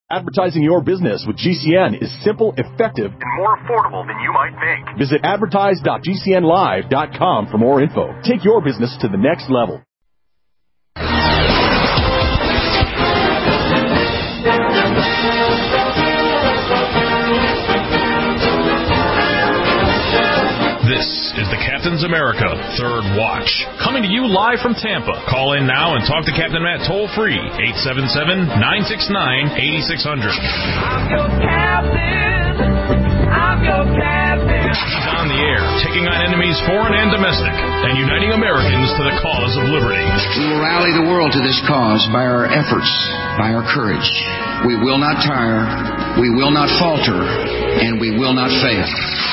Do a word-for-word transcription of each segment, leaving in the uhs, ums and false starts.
Advertising your business with G C N is simple, effective, and more affordable than you might think. Visit advertise dot g c n live dot com for more info. Take your business to the next level. This is the Captain's America Third Watch, coming to you live from Tampa. Call in now and talk to Captain Matt toll-free, eight seven seven, nine six nine, eight six zero zero. I'm your captain. I'm your captain. He's on the air, taking on enemies foreign and domestic, and uniting Americans to the cause of liberty. We will rally the world to this cause by our efforts, by our courage. We will not tire, we will not falter, and we will not fail.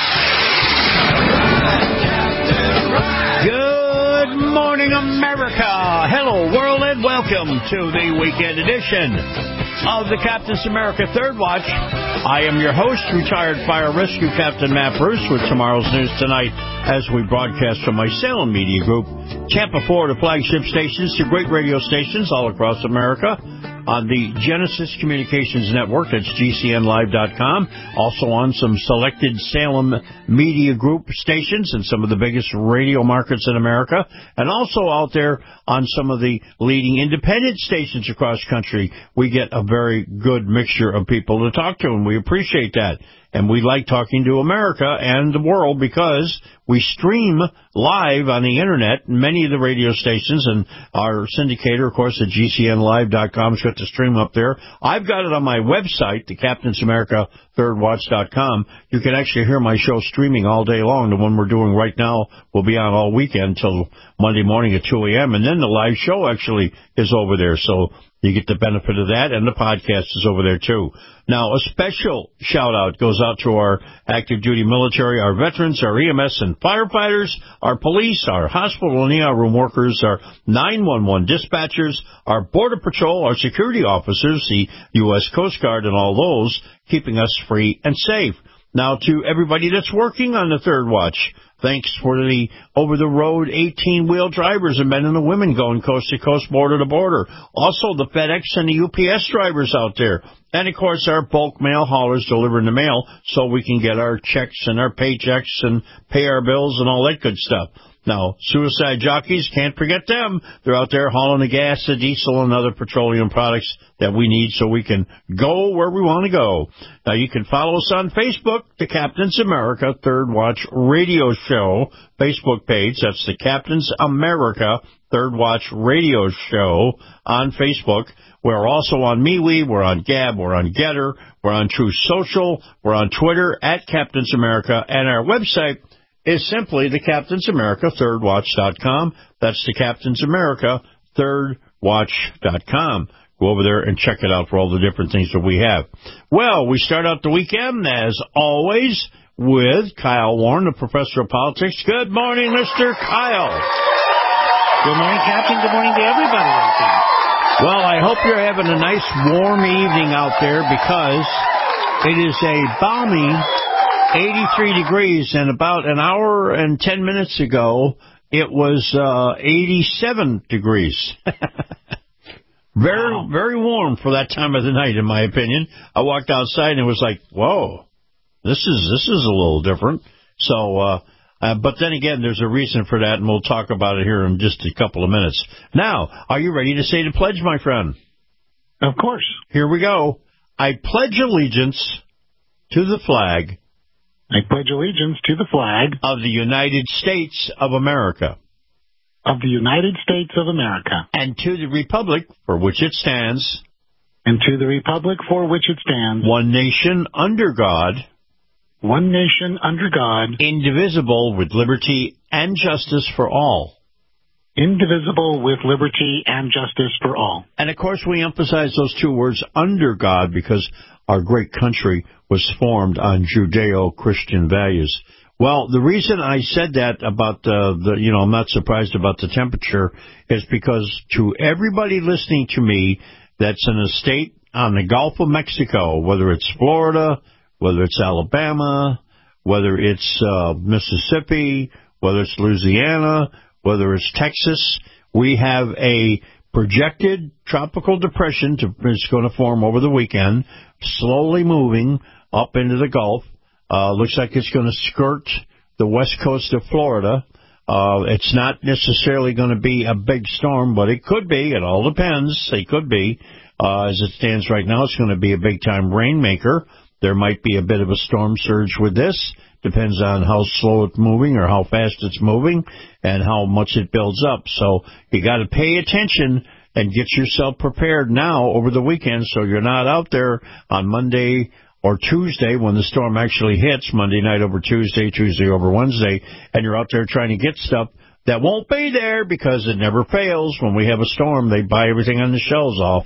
Good morning, America. Hello, world, and welcome to the weekend edition of the Captain's America Third Watch. I am your host, retired fire rescue Captain Matt Bruce, with tomorrow's news tonight as we broadcast from my Salem Media Group, Tampa, Florida flagship stations to great radio stations all across America. On the Genesis Communications Network, that's G C N live dot com. Also on some selected Salem Media Group stations in some of the biggest radio markets in America. And also out there on some of the leading independent stations across country. We get a very good mixture of people to talk to, and we appreciate that. And we like talking to America and the world because we stream live on the Internet, many of the radio stations, and our syndicator, of course, at G C N live dot com has got the stream up there. I've got it on my website, the Captain's America Third Watch dot com. You can actually hear my show streaming all day long. The one we're doing right now will be on all weekend till Monday morning at two a.m., and then the live show actually is over there, so you get the benefit of that, and the podcast is over there, too. Now, a special shout-out goes out to our active-duty military, our veterans, our E M S and firefighters, our police, our hospital and E R room workers, our nine one one dispatchers, our Border Patrol, our security officers, the U S Coast Guard, and all those, keeping us free and safe. Now, to everybody that's working on the Third Watch, thanks for the over-the-road eighteen-wheel drivers and men and the women going coast-to-coast, border-to-border. Also, the FedEx and the U P S drivers out there. And, of course, our bulk mail haulers delivering the mail so we can get our checks and our paychecks and pay our bills and all that good stuff. Now, suicide jockeys, can't forget them. They're out there hauling the gas, the diesel, and other petroleum products that we need so we can go where we want to go. Now, you can follow us on Facebook, the Captain's America Third Watch Radio Show Facebook page. That's the Captain's America Third Watch Radio Show on Facebook. We're also on MeWe, we're on Gab, we're on Getter, we're on True Social, we're on Twitter at Captain's America, and our website is simply the Captain's America Third Watch dot com. That's the Captain's America Third Watch dot com. Go over there and check it out for all the different things that we have. Well, we start out the weekend, as always, with Kyle Warren, the professor of politics. Good morning, Mister Kyle. Good morning, Captain. Good morning to everybody out there. Well, I hope you're having a nice warm evening out there because it is a balmy eighty-three degrees, and about an hour and ten minutes ago, it was uh, eighty-seven degrees. Very, wow. Very warm for that time of the night, in my opinion. I walked outside and it was like, whoa, this is this is a little different. So, uh, uh, but then again, there's a reason for that, and we'll talk about it here in just a couple of minutes. Now, are you ready to say the pledge, my friend? Of course. Here we go. I pledge allegiance to the flag. I pledge allegiance to the flag of the United States of America. Of the United States of America. And to the republic for which it stands. And to the republic for which it stands. One nation under God. One nation under God. Indivisible with liberty and justice for all. Indivisible with liberty and justice for all. And, of course, we emphasize those two words, under God, because our great country was formed on Judeo-Christian values. Well, the reason I said that about uh, the, you know, I'm not surprised about the temperature is because to everybody listening to me that's in a state on the Gulf of Mexico, whether it's Florida, whether it's Alabama, whether it's uh, Mississippi, whether it's Louisiana, whether it's Texas, we have a projected tropical depression to, is going to form over the weekend, slowly moving up into the Gulf. Uh, looks like it's going to skirt the west coast of Florida. Uh, it's not necessarily going to be a big storm, but it could be. It all depends. It could be. Uh, as it stands right now, it's going to be a big-time rainmaker. There might be a bit of a storm surge with this. Depends on how slow it's moving or how fast it's moving and how much it builds up. So you got to pay attention and get yourself prepared now over the weekend so you're not out there on Monday or Tuesday when the storm actually hits, Monday night over Tuesday, Tuesday over Wednesday, and you're out there trying to get stuff that won't be there because it never fails. When we have a storm, they buy everything on the shelves off.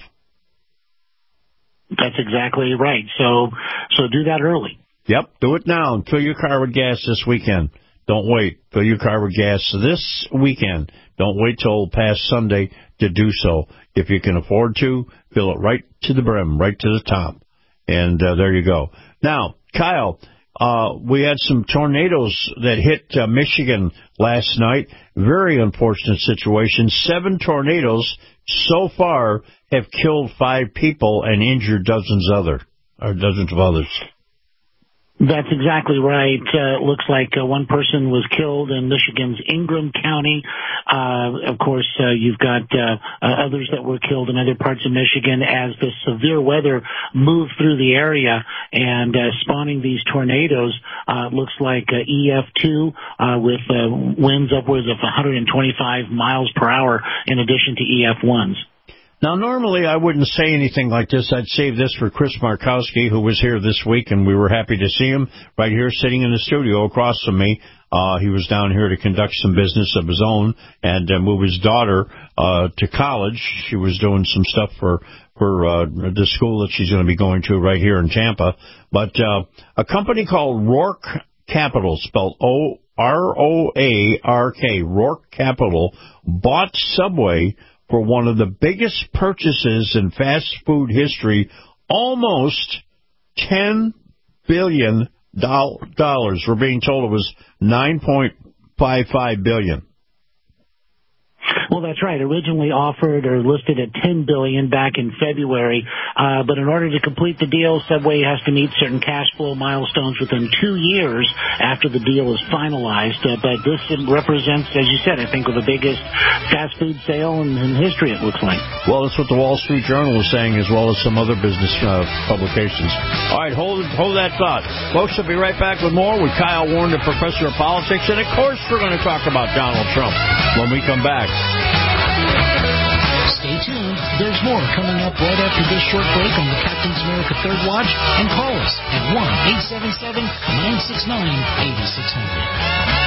That's exactly right. So, so do that early. Yep, do it now and fill your car with gas this weekend. Don't wait. Fill your car with gas this weekend. Don't wait till past Sunday to do so. If you can afford to, fill it right to the brim, right to the top. And uh, there you go. Now, Kyle, uh, we had some tornadoes that hit uh, Michigan last night. Very unfortunate situation. Seven tornadoes so far have killed five people and injured dozens other, or dozens of others. That's exactly right. Uh, it looks like uh, one person was killed in Michigan's Ingham County. Uh, of course, uh, you've got uh, uh, others that were killed in other parts of Michigan as the severe weather moved through the area and uh, spawning these tornadoes. Uh, looks like uh, E F two uh, with uh, winds upwards of one hundred twenty-five miles per hour in addition to E F ones. Now, normally I wouldn't say anything like this. I'd save this for Chris Markowski, who was here this week, and we were happy to see him right here sitting in the studio across from me. Uh, he was down here to conduct some business of his own and uh, move his daughter uh, to college. She was doing some stuff for, for uh, the school that she's going to be going to right here in Tampa. But uh, a company called Roark Capital, spelled O R O A R K, Roark Capital, bought Subway for one of the biggest purchases in fast food history, almost ten billion dollars. We're being told it was nine point five five billion dollars. Well, that's right. Originally offered or listed at ten billion dollars back in February, uh, but in order to complete the deal, Subway has to meet certain cash flow milestones within two years after the deal is finalized. Uh, but this represents, as you said, I think, the biggest fast food sale in, in history, it looks like. Well, that's what the Wall Street Journal is saying, as well as some other business uh, publications. All right, hold hold that thought. Folks, we'll be right back with more with Kyle Warren, the professor of politics, and of course we're going to talk about Donald Trump when we come back. Stay tuned. There's more coming up right after this short break on the Captain's America Third Watch. And call us at one eight seven seven, nine six nine, eight six zero zero.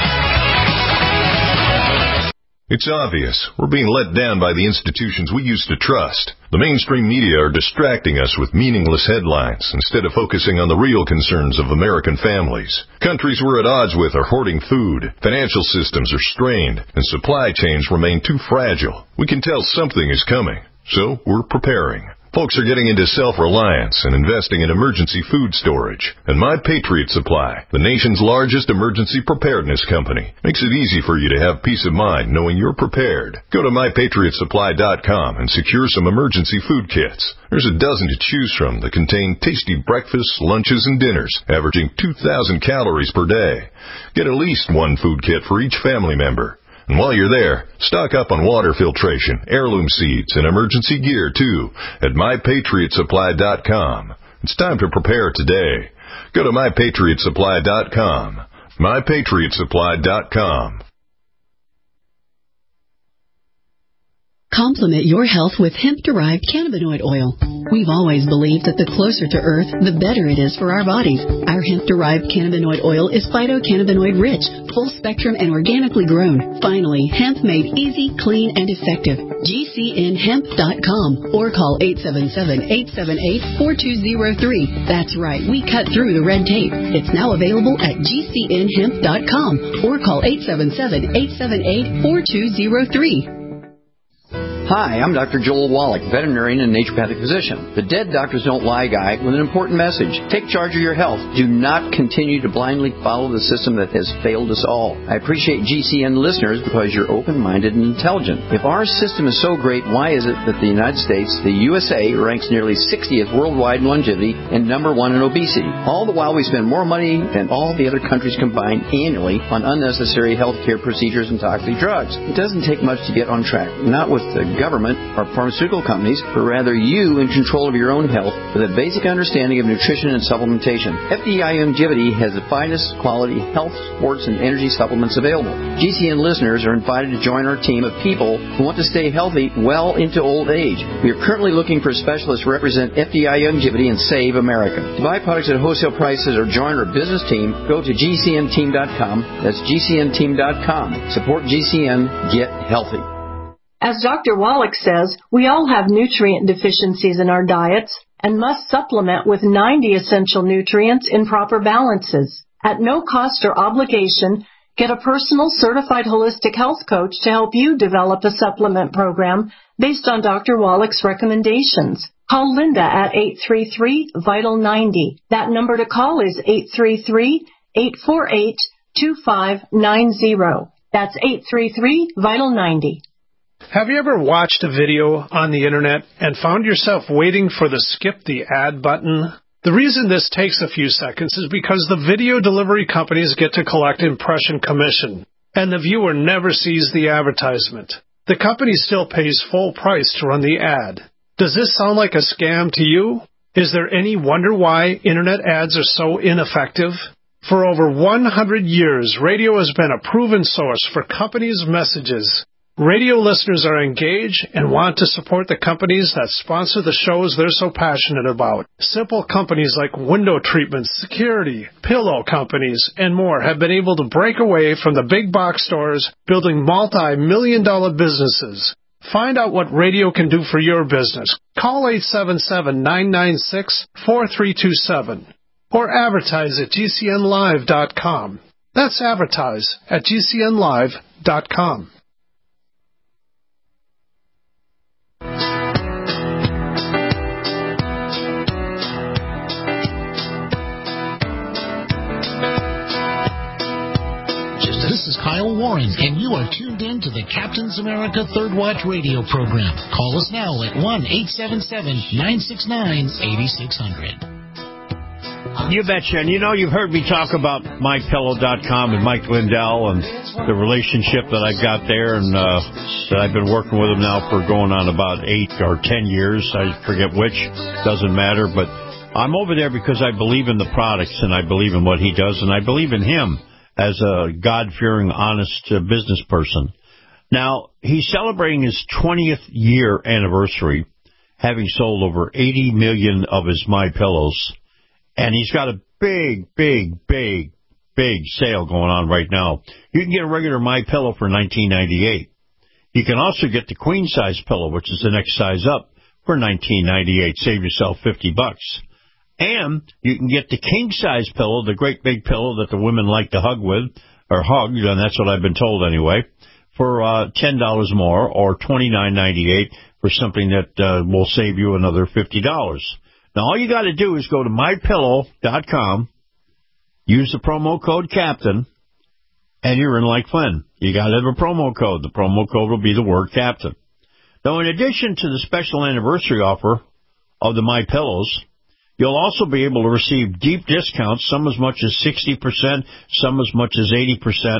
It's obvious. We're being let down by the institutions we used to trust. The mainstream media are distracting us with meaningless headlines instead of focusing on the real concerns of American families. Countries we're at odds with are hoarding food, financial systems are strained, and supply chains remain too fragile. We can tell something is coming, so we're preparing. Folks are getting into self-reliance and investing in emergency food storage. And My Patriot Supply, the nation's largest emergency preparedness company, makes it easy for you to have peace of mind knowing you're prepared. Go to my patriot supply dot com and secure some emergency food kits. There's a dozen to choose from that contain tasty breakfasts, lunches, and dinners, averaging two thousand calories per day. Get at least one food kit for each family member. And while you're there, stock up on water filtration, heirloom seeds, and emergency gear, too, at my patriot supply dot com. It's time to prepare today. Go to my patriot supply dot com. my patriot supply dot com. Complement your health with hemp-derived cannabinoid oil. We've always believed that the closer to Earth, the better it is for our bodies. Our hemp-derived cannabinoid oil is phytocannabinoid-rich, full-spectrum, and organically grown. Finally, hemp made easy, clean, and effective. G C N hemp dot com or call eight seven seven, eight seven eight, four two zero three. That's right, we cut through the red tape. It's now available at G C N hemp dot com or call eight seven seven, eight seven eight, four two zero three. Hi, I'm Doctor Joel Wallach, veterinarian and naturopathic physician. The Dead Doctors Don't Lie guy with an important message. Take charge of your health. Do not continue to blindly follow the system that has failed us all. I appreciate G C N listeners because you're open-minded and intelligent. If our system is so great, why is it that the United States, the U S A, ranks nearly sixtieth worldwide in longevity and number one in obesity? All the while we spend more money than all the other countries combined annually on unnecessary health care procedures and toxic drugs. It doesn't take much to get on track. Not with the government or pharmaceutical companies, but rather you in control of your own health with a basic understanding of nutrition and supplementation. F D I Longevity has the finest quality health, sports, and energy supplements available. G C N listeners are invited to join our team of people who want to stay healthy well into old age. We are currently looking for specialists to represent F D I Longevity and Save America. To buy products at wholesale prices or join our business team, go to G C N team dot com. That's G C N team dot com. Support G C N. Get healthy. As Doctor Wallach says, we all have nutrient deficiencies in our diets and must supplement with ninety essential nutrients in proper balances. At no cost or obligation, get a personal certified holistic health coach to help you develop a supplement program based on Doctor Wallach's recommendations. Call Linda at eight three three, vital ninety. That number to call is eight three three, eight four eight, two five nine zero. That's eight three three, vital ninety. Have you ever watched a video on the internet and found yourself waiting for the skip the ad button? The reason this takes a few seconds is because the video delivery companies get to collect impression commission, and the viewer never sees the advertisement. The company still pays full price to run the ad. Does this sound like a scam to you? Is there any wonder why internet ads are so ineffective? For over one hundred years, radio has been a proven source for companies' messages. Radio listeners are engaged and want to support the companies that sponsor the shows they're so passionate about. Simple companies like window treatments, security, pillow companies, and more have been able to break away from the big box stores, building multi-million dollar businesses. Find out what radio can do for your business. Call eight seven seven, nine nine six, four three two seven or advertise at G C N live dot com. That's advertise at G C N live dot com. This is Kyle Warren, and you are tuned in to the Captain's America Third Watch radio program. Call us now at one eight seven seven, nine six nine, eight six zero zero. You betcha. And you know, you've heard me talk about my pillow dot com and Mike Lindell and the relationship that I've got there, and uh, that I've been working with him now for going on about eight or ten years. I forget which. Doesn't matter. But I'm over there because I believe in the products, and I believe in what he does, and I believe in him as a God-fearing, honest uh, business person. Now, he's celebrating his twentieth year anniversary, having sold over eighty million of his My Pillows. And he's got a big, big, big, big sale going on right now. You can get a regular My Pillow for nineteen ninety-eight. You can also get the queen size pillow, which is the next size up, for nineteen ninety-eight. Save yourself fifty bucks. And you can get the king size pillow, the great big pillow that the women like to hug with, or hug, and that's what I've been told anyway, for uh, ten dollars more, or twenty-nine ninety-eight for something that uh, will save you another fifty dollars. Now, all you got to do is go to my pillow dot com, use the promo code CAPTAIN, and you're in like Flynn. You got to have a promo code. The promo code will be the word CAPTAIN. Now, in addition to the special anniversary offer of the My Pillows, you'll also be able to receive deep discounts, some as much as sixty percent, some as much as eighty percent,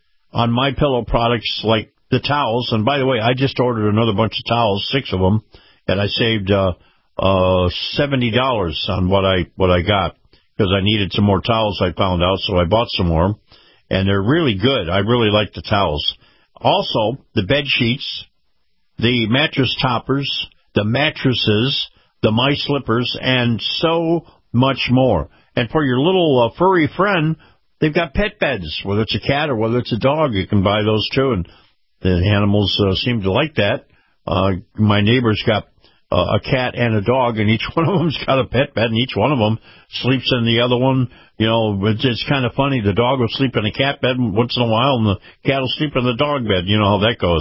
on My Pillow products like the towels. And by the way, I just ordered another bunch of towels, six of them, and I saved uh, uh, seventy dollars on what I what I got because I needed some more towels, I found out, so I bought some more. And they're really good. I really like the towels. Also, the bed sheets, the mattress toppers, the mattresses, the My Slippers, and so much more. And for your little uh, furry friend, they've got pet beds, whether it's a cat or whether it's a dog. You can buy those, too, and the animals uh, seem to like that. Uh, my neighbor's got uh, a cat and a dog, and each one of them's got a pet bed, and each one of them sleeps in the other one. You know, it's, it's kind of funny. The dog will sleep in a cat bed once in a while, and the cat will sleep in the dog bed. You know how that goes.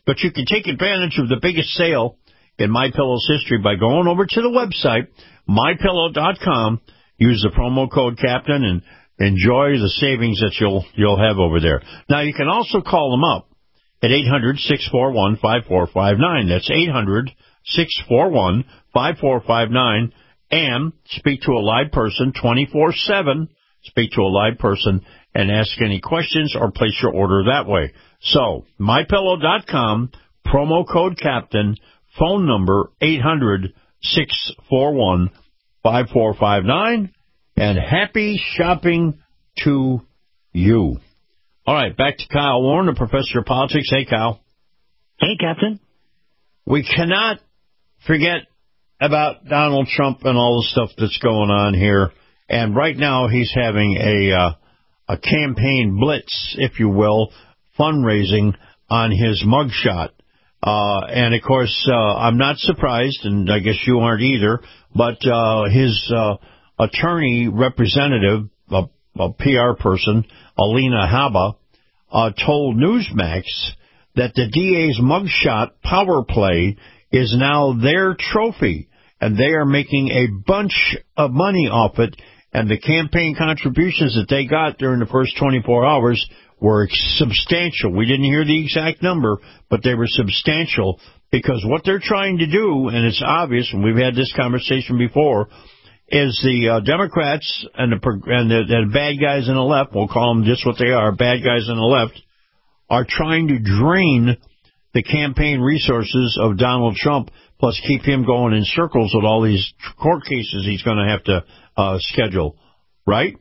But you can take advantage of the biggest sale in MyPillow's history by going over to the website, my pillow dot com. Use the promo code Captain and enjoy the savings that you'll you'll have over there. Now, you can also call them up at eight hundred, six four one, five four five nine. That's eight hundred, six four one, five four five nine. And speak to a live person twenty-four seven. Speak to a live person and ask any questions or place your order that way. So, my pillow dot com, promo code Captain, phone number eight hundred, six four one, five four five nine, and happy shopping to you. All right, back to Kyle Warren, the professor of politics. Hey, Kyle. Hey, Captain. We cannot forget about Donald Trump and all the stuff that's going on here. And right now he's having a uh, a campaign blitz, if you will, fundraising on his mugshot. Uh, and, of course, uh, I'm not surprised, and I guess you aren't either, but uh, his uh, attorney representative, a, a P R person, Alina Habba, uh, told Newsmax that the D A's mugshot power play is now their trophy, and they are making a bunch of money off it, and the campaign contributions that they got during the first twenty-four hours were substantial. We didn't hear the exact number, but they were substantial, because what they're trying to do, and it's obvious, and we've had this conversation before, is the uh, Democrats and the, and the, the bad guys on the left, we'll call them just what they are, bad guys on the left, are trying to drain the campaign resources of Donald Trump, plus keep him going in circles with all these court cases he's going to have to uh, schedule, right?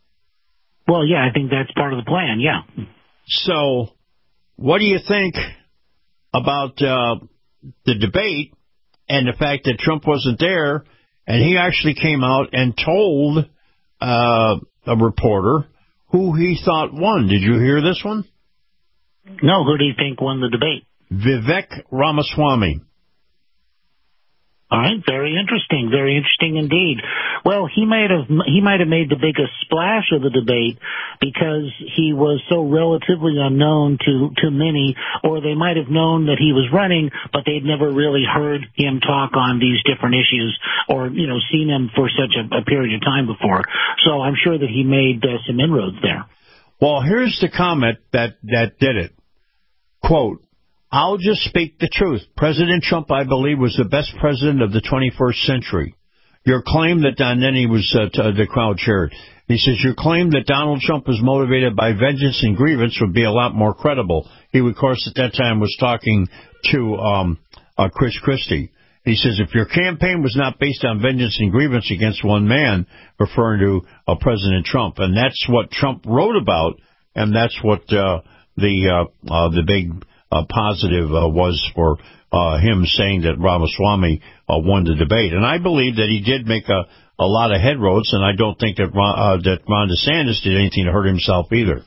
Well, yeah, I think that's part of the plan, yeah. So what do you think about uh, the debate and the fact that Trump wasn't there, and he actually came out and told uh, a reporter who he thought won? Did you hear this one? No, who do you think won the debate? Vivek Ramaswamy. All right, very interesting, very interesting indeed. Well, he might have he might have made the biggest splash of the debate because he was so relatively unknown to to many, or they might have known that he was running, but they'd never really heard him talk on these different issues, or you know, seen him for such a, a period of time before. So I'm sure that he made uh, some inroads there. Well, here's the comment that that did it. Quote, I'll just speak the truth. President Trump, I believe, was the best president of the twenty-first century. Your claim that, and then he was, uh, to, the crowd cheered. He says, your claim that Donald Trump was motivated by vengeance and grievance would be a lot more credible. He, of course, at that time was talking to um, uh, Chris Christie. He says, if your campaign was not based on vengeance and grievance against one man, referring to uh, President Trump. And that's what Trump wrote about, and that's what uh, the uh, uh, the big uh, positive uh, was for uh, him saying that Ramaswamy uh, won the debate. And I believe that he did make a, a lot of headroads, and I don't think that Ron, uh, that Ron DeSantis did anything to hurt himself either.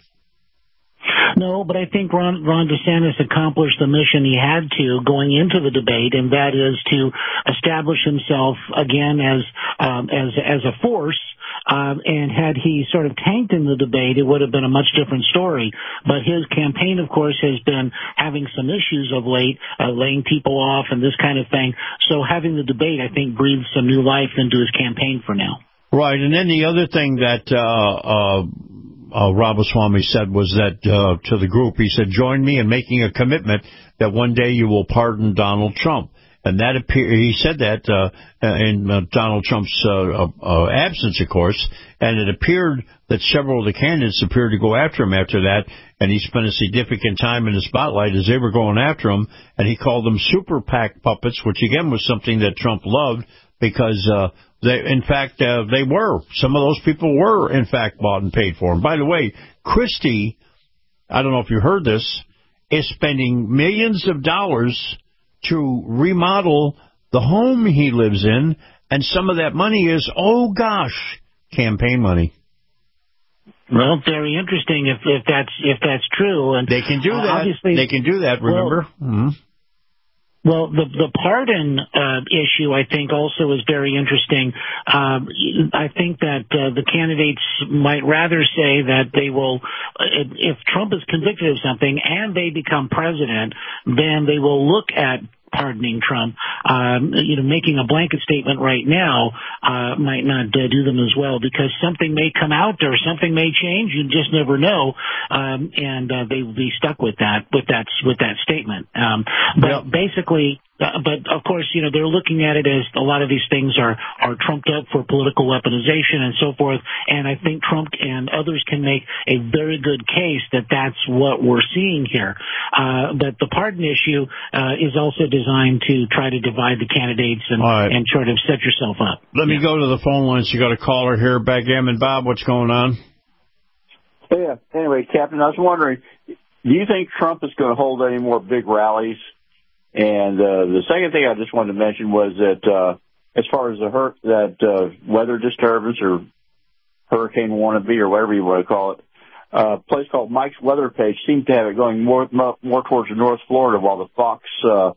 No, but I think Ron, Ron DeSantis accomplished the mission he had to going into the debate, and that is to establish himself again as um, as as a force. Um, and had he sort of tanked in the debate, it would have been a much different story. But his campaign, of course, has been having some issues of late, uh, laying people off and this kind of thing. So having the debate, I think, breathed some new life into his campaign for now. Right, and then the other thing that uh, uh, uh, Ramaswamy said was that uh, to the group, he said, join me in making a commitment that one day you will pardon Donald Trump. And that appear, he said that uh, in uh, Donald Trump's uh, uh, absence, of course, and it appeared that several of the candidates appeared to go after him after that, and he spent a significant time in the spotlight as they were going after him, and he called them super PAC puppets, which again was something that Trump loved because, uh, they, in fact, uh, they were. Some of those people were, in fact, bought and paid for. And by the way, Christie, I don't know if you heard this, is spending millions of dollars to remodel the home he lives in, and some of that money is, oh gosh, campaign money. Well, very interesting if, if that's if that's true. And they can do uh, that. Obviously, they can do that. Remember. Well, mm-hmm. Well, the the pardon uh, issue, I think, also is very interesting. Um, I think that uh, the candidates might rather say that they will, if Trump is convicted of something and they become president, then they will look at pardoning Trump. Um, you know, making a blanket statement right now uh, might not uh, do them as well, because something may come out or something may change. You just never know, um, and uh, they will be stuck with that with that with that statement. Um, but yep. basically. Uh, but, of course, you know, they're looking at it as a lot of these things are, are trumped up for political weaponization and so forth. And I think Trump and others can make a very good case that that's what we're seeing here. Uh, but the pardon issue uh, is also designed to try to divide the candidates and, right. and sort of set yourself up. Let yeah. me go to the phone lines. You got a caller here, Backgammon Bob. What's going on? Yeah. Anyway, Captain, I was wondering, do you think Trump is going to hold any more big rallies? And uh, the second thing I just wanted to mention was that uh, as far as the hur- that uh, weather disturbance or hurricane wannabe or whatever you want to call it, uh, a place called Mike's Weather Page seems to have it going more more towards the North Florida, while the Fox uh,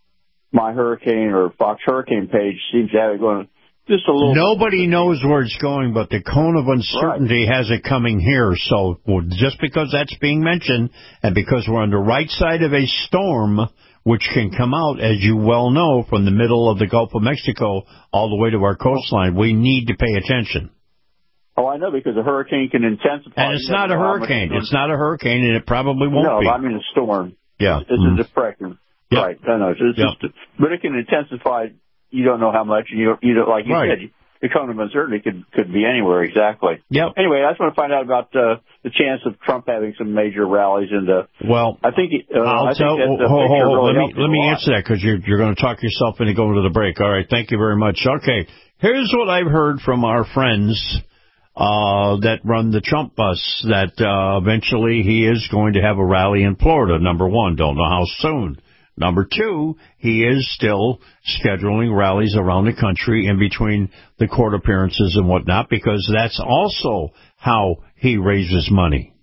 My Hurricane or Fox Hurricane page seems to have it going just a little. Nobody knows where it's going, but the cone of uncertainty right. has it coming here. So well, just because that's being mentioned and because we're on the right side of a storm, which can come out, as you well know, from the middle of the Gulf of Mexico all the way to our coastline. We need to pay attention. Oh, I know, because a hurricane can intensify. And it's not a hurricane. It's not a hurricane, and it probably won't no, be. No, I mean a storm. Yeah. It's mm. a depression. Yep. Right. I know. It's yep. just, but it can intensify. You don't know how much. You don't, you don't like you right. said, the cone of uncertainty could, could be anywhere, exactly. Yep. Anyway, I just want to find out about uh, the chance of Trump having some major rallies. And uh, well, I think uh, I'll I tell. think that, uh, hold, hold, really let me let me answer that, because you're you're going to talk yourself into going to the break. All right. Thank you very much. Okay. Here's what I've heard from our friends uh, that run the Trump bus, that uh, eventually he is going to have a rally in Florida. Number one, don't know how soon. Number two, he is still scheduling rallies around the country in between the court appearances and whatnot, because that's also how he raises money.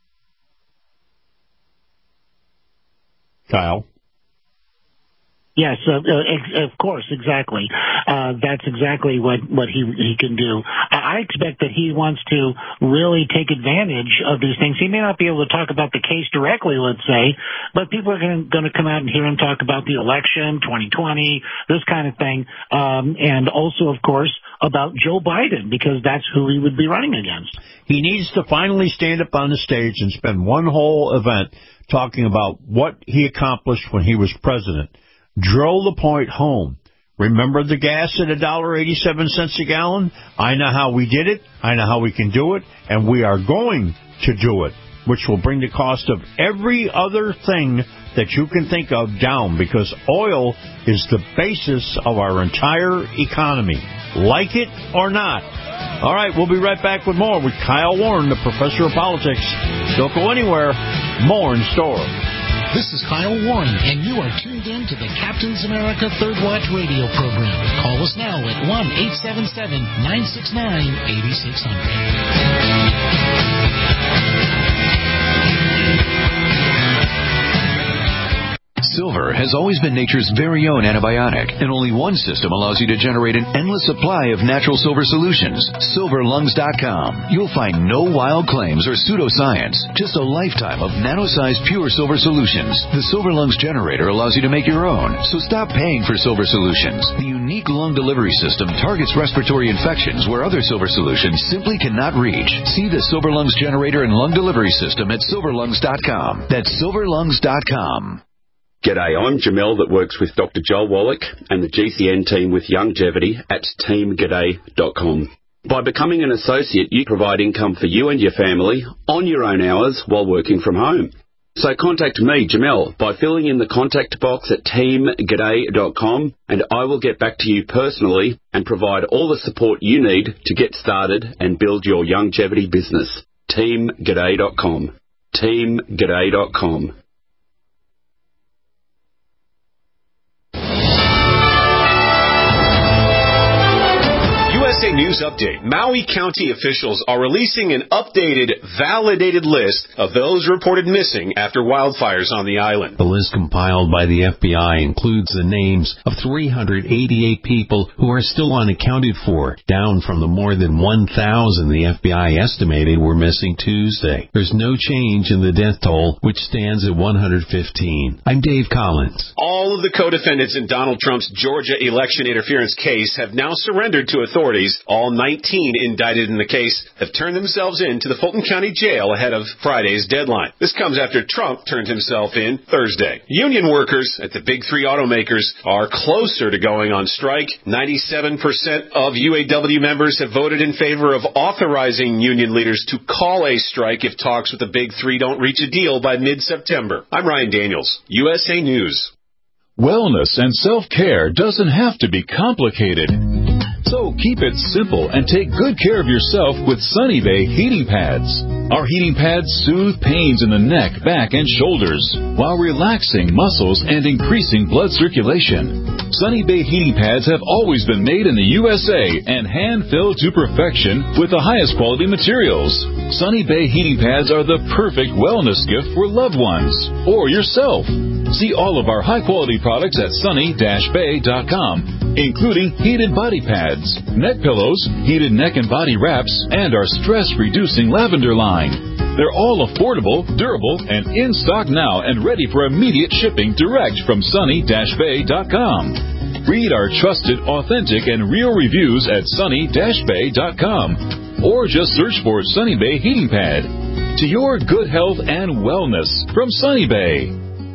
Kyle? Yes, uh, uh, of course, exactly. Uh, that's exactly what, what he he can do. I expect that he wants to really take advantage of these things. He may not be able to talk about the case directly, let's say, but people are going to come out and hear him talk about the election, twenty twenty, this kind of thing, um, and also, of course, about Joe Biden, because that's who he would be running against. He needs to finally stand up on the stage and spend one whole event talking about what he accomplished when he was president. Drill the point home. Remember the gas at one dollar and eighty-seven cents a gallon? I know how we did it. I know how we can do it. And we are going to do it, which will bring the cost of every other thing that you can think of down, because oil is the basis of our entire economy. Like it or not. All right, we'll be right back with more with Kyle Warren, the professor of politics. Don't go anywhere. More in store. This is Kyle Warren, and you are tuned in to the Captain's America Third Watch radio program. Call us now at one eight seven seven, nine six nine, eight six zero zero. Silver has always been nature's very own antibiotic, and only one system allows you to generate an endless supply of natural silver solutions. silver lungs dot com. You'll find no wild claims or pseudoscience, just a lifetime of nano-sized pure silver solutions. The Silver Lungs generator allows you to make your own, so stop paying for silver solutions. The unique lung delivery system targets respiratory infections where other silver solutions simply cannot reach. See the Silver Lungs generator and lung delivery system at silver lungs dot com. That's silver lungs dot com. G'day, I'm Jamel that works with Doctor Joel Wallach and the G C N team with Longevity at team g'day dot com. By becoming an associate, you provide income for you and your family on your own hours while working from home. So contact me, Jamel, by filling in the contact box at team g'day dot com, and I will get back to you personally and provide all the support you need to get started and build your longevity business. team g'day dot com. team g'day dot com. U S S A News Update. Maui County officials are releasing an updated, validated list of those reported missing after wildfires on the island. The list compiled by the F B I includes the names of three hundred eighty-eight people who are still unaccounted for, down from the more than one thousand the F B I estimated were missing Tuesday. There's no change in the death toll, which stands at one hundred fifteen. I'm Dave Collins. All of the co-defendants in Donald Trump's Georgia election interference case have now surrendered to authorities. All nineteen indicted in the case have turned themselves in to the Fulton County Jail ahead of Friday's deadline. This comes after Trump turned himself in Thursday. Union workers at the big three automakers are closer to going on strike. ninety-seven percent of U A W members have voted in favor of authorizing union leaders to call a strike if talks with the big three don't reach a deal by mid-September. I'm Ryan Daniels, U S A News. Wellness and self-care doesn't have to be complicated. So keep it simple and take good care of yourself with Sunny Bay heating pads. Our heating pads soothe pains in the neck, back, and shoulders while relaxing muscles and increasing blood circulation. Sunny Bay heating pads have always been made in the U S A and hand-filled to perfection with the highest quality materials. Sunny Bay heating pads are the perfect wellness gift for loved ones or yourself. See all of our high-quality products at sunny dash bay dot com, including heated body pads, neck pillows, heated neck and body wraps, and our stress-reducing lavender line. They're all affordable, durable, and in stock now and ready for immediate shipping direct from sunny dash bay dot com. Read our trusted, authentic, and real reviews at sunny dash bay dot com or just search for Sunny Bay Heating Pad. To your good health and wellness from Sunny Bay.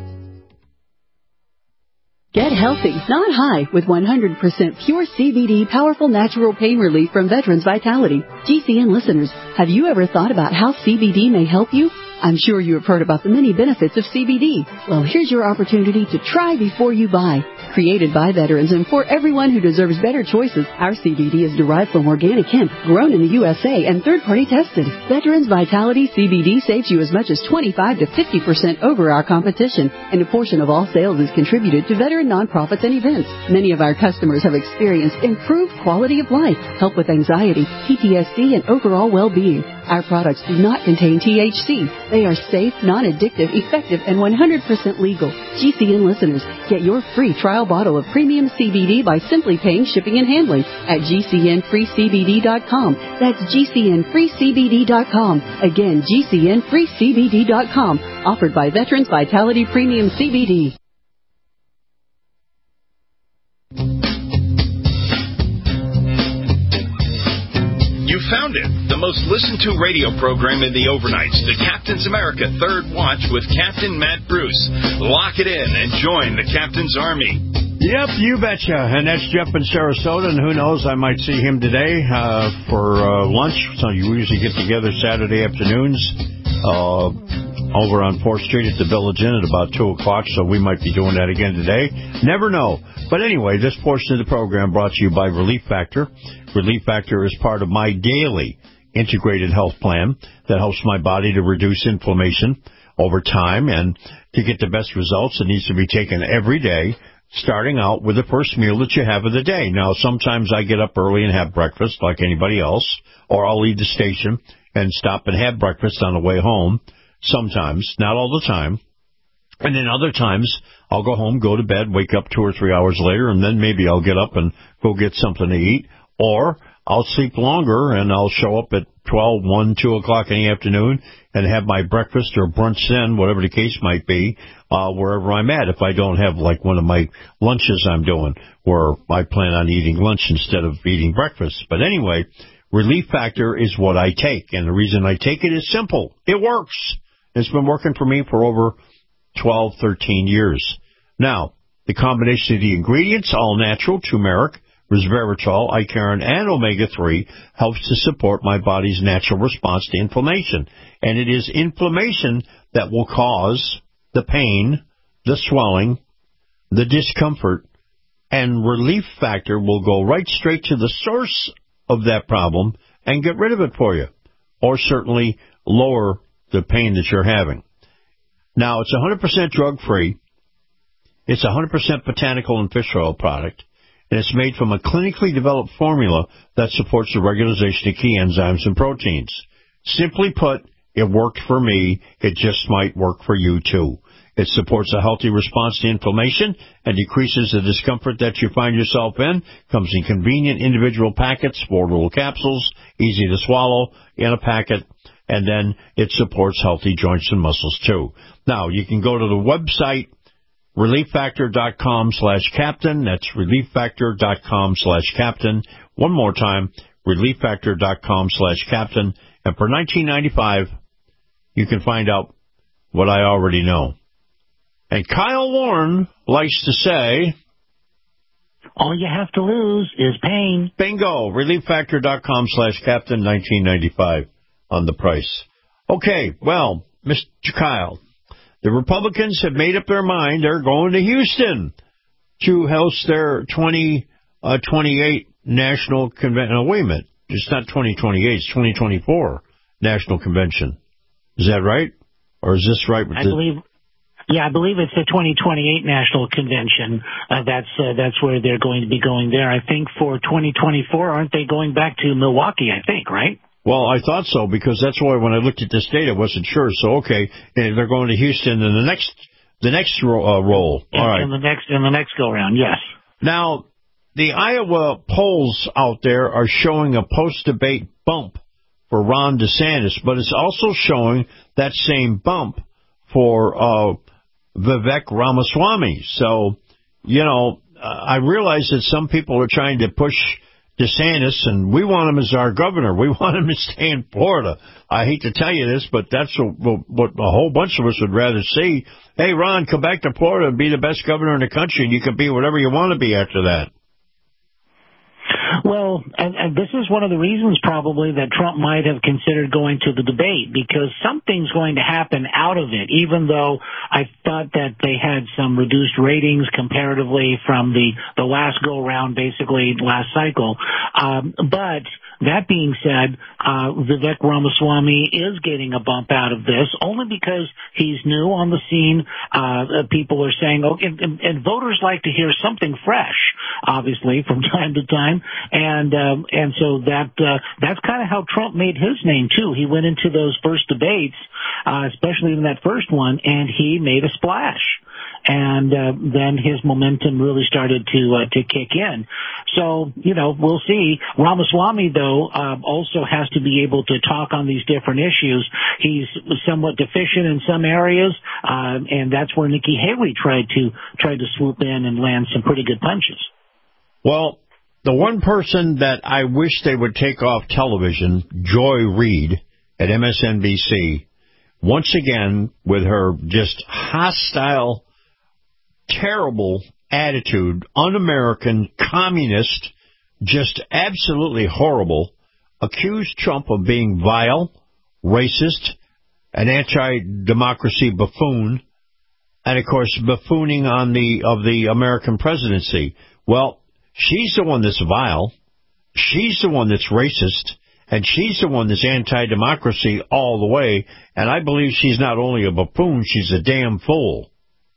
Get healthy, not high, with one hundred percent pure C B D powerful natural pain relief from Veterans Vitality. G C N listeners, have you ever thought about how C B D may help you? I'm sure you have heard about the many benefits of C B D. Well, here's your opportunity to try before you buy. Created by veterans and for everyone who deserves better choices, our C B D is derived from organic hemp, grown in the U S A and third-party tested. Veterans Vitality C B D saves you as much as twenty-five to fifty percent over our competition, and a portion of all sales is contributed to veteran nonprofits and events. Many of our customers have experienced improved quality of life, help with anxiety, P T S D, and overall well-being. Our products do not contain T H C. They are safe, non-addictive, effective, and one hundred percent legal. G C N listeners, get your free trial bottle of premium C B D by simply paying shipping and handling at G C N free C B D dot com. That's G C N free C B D dot com. Again, G C N free C B D dot com. Offered by Veterans Vitality Premium C B D. You found it, the most listened to radio program in the overnights, the Captain's America Third Watch with Captain Matt Bruce. Lock it in and join the Captain's Army. Yep, you betcha. And that's Jeff in Sarasota, and who knows, I might see him today uh, for uh, lunch. So you usually get together Saturday afternoons uh, over on fourth Street at the Village Inn at about two o'clock, so we might be doing that again today. Never know. But anyway, this portion of the program brought to you by Relief Factor. Relief Factor is part of my daily integrated health plan that helps my body to reduce inflammation over time. And to get the best results, it needs to be taken every day, starting out with the first meal that you have of the day. Now, sometimes I get up early and have breakfast like anybody else, or I'll leave the station and stop and have breakfast on the way home. Sometimes, not all the time. And then other times, I'll go home, go to bed, wake up two or three hours later, and then maybe I'll get up and go get something to eat. Or I'll sleep longer, and I'll show up at twelve, one, two o'clock in the afternoon and have my breakfast or brunch then, whatever the case might be, uh, wherever I'm at. If I don't have, like, one of my lunches I'm doing, where I plan on eating lunch instead of eating breakfast. But anyway, Relief Factor is what I take, and the reason I take it is simple. It works. It's been working for me for over twelve, thirteen years. Now, the combination of the ingredients, all natural, turmeric, resveratrol, Icariin, and omega three, helps to support my body's natural response to inflammation. And it is inflammation that will cause the pain, the swelling, the discomfort, and Relief Factor will go right straight to the source of that problem and get rid of it for you, or certainly lower the pain that you're having. Now, it's one hundred percent drug-free. It's a one hundred percent botanical and fish oil product. and it's made from a clinically developed formula that supports the regulation of key enzymes and proteins. Simply put, it worked for me. It just might work for you, too. It supports a healthy response to inflammation and decreases the discomfort that you find yourself in. Comes in convenient individual packets, four little capsules, easy to swallow in a packet, and then it supports healthy joints and muscles, too. Now, you can go to the website, relief factor dot com slash captain. That's relief factor dot com slash captain. One more time, relief factor dot com slash captain. And for nineteen ninety-five dollars, you can find out what I already know. And Kyle Warren likes to say, all you have to lose is pain. Bingo. relief factor dot com slash captain, nineteen ninety-five on the price. Okay, well, Mister Kyle, the Republicans have made up their mind. They're going to Houston to host their twenty twenty-eight National Convention. No, wait a minute. It's not twenty twenty-eight. It's twenty twenty-four National Convention. Is that right? Or is this right? With I the... believe... Yeah, I believe it's the twenty twenty-eight National Convention. Uh, that's uh, that's where they're going to be going there. I think for twenty twenty-four, aren't they going back to Milwaukee, I think, right? Well, I thought so, because that's why when I looked at this date, I wasn't sure. So, okay, they're going to Houston in the next the next uh, roll. In, All right. In the next, in the next go-round, yes. Now, the Iowa polls out there are showing a post-debate bump for Ron DeSantis, but it's also showing that same bump for uh Vivek Ramaswamy. So, you know, uh, I realize that some people are trying to push DeSantis, and we want him as our governor. We want him to stay in Florida. I hate to tell you this, but that's what, what a whole bunch of us would rather see. Hey, Ron, come back to Florida and be the best governor in the country, and you can be whatever you want to be after that. Well, and, and this is one of the reasons probably that Trump might have considered going to the debate, because something's going to happen out of it, even though I thought that they had some reduced ratings comparatively from the, the last go-round, basically last cycle. Um, but that being said, uh, Vivek Ramaswamy is getting a bump out of this only because he's new on the scene. Uh, people are saying, oh, and, and, and voters like to hear something fresh, obviously, from time to time. And, um, and so that, uh, that's kind of how Trump made his name too. He went into those first debates, uh, especially in that first one, and he made a splash. And uh, then his momentum really started to uh, to kick in. So, you know, we'll see. Ramaswamy, though, uh, also has to be able to talk on these different issues. He's somewhat deficient in some areas, uh, and that's where Nikki Haley tried to tried to swoop in and land some pretty good punches. Well, the one person that I wish they would take off television, Joy Reid at M S N B C, once again with her just hostile, terrible attitude, un-American, communist, just absolutely horrible, accused Trump of being vile, racist, an anti-democracy buffoon, and, of course, buffooning on the of the American presidency. Well, she's the one that's vile, she's the one that's racist, and she's the one that's anti-democracy all the way, and I believe she's not only a buffoon, she's a damn fool.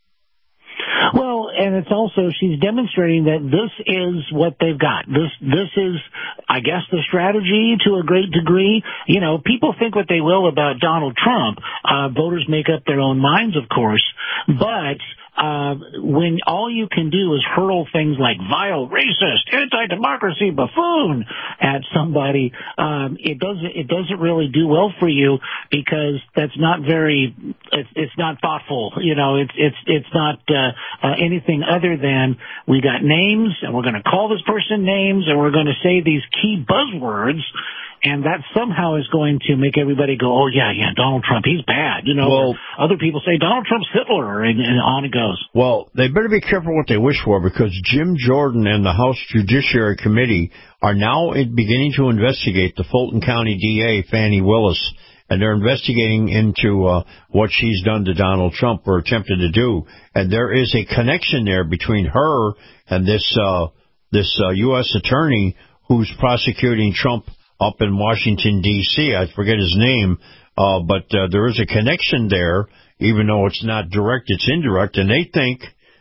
Well, and it's also, she's demonstrating that this is what they've got. This, this is, I guess, the strategy to a great degree. You know, people think what they will about Donald Trump. Uh, voters make up their own minds, of course, but Uh, when all you can do is hurl things like vile, racist, anti-democracy, buffoon at somebody, um, it doesn't it doesn't really do well for you, because that's not very it's, it's not thoughtful. You know, it's it's it's not uh, uh, anything other than we got names and we're going to call this person names and we're going to say these key buzzwords. And that somehow is going to make everybody go, oh, yeah, yeah, Donald Trump, he's bad. You know, well, other people say Donald Trump's Hitler, and, and on it goes. Well, they better be careful what they wish for, because Jim Jordan and the House Judiciary Committee are now beginning to investigate the Fulton County D A, Fani Willis, and they're investigating into uh, what she's done to Donald Trump or attempted to do. And there is a connection there between her and this, uh, this uh, U S attorney who's prosecuting Trump up in Washington, D C I forget his name, uh, but uh, there is a connection there, even though it's not direct, it's indirect, and they think